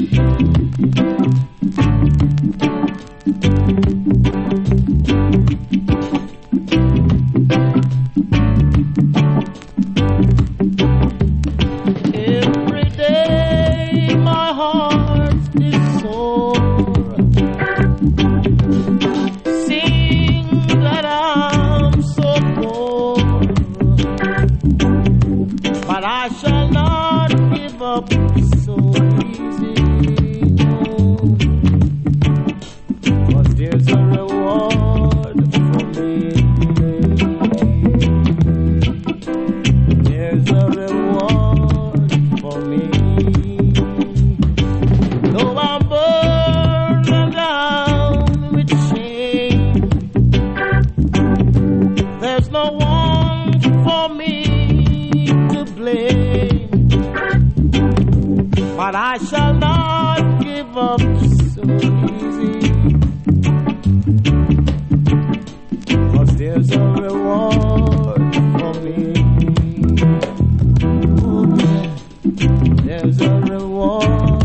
But I shall not give up so easy, 'cause there's a reward for me. Ooh, there's a reward.